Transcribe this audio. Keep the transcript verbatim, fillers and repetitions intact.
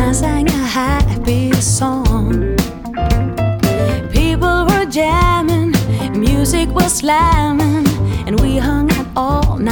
I sang a happy song. People were jamming, music was slamming.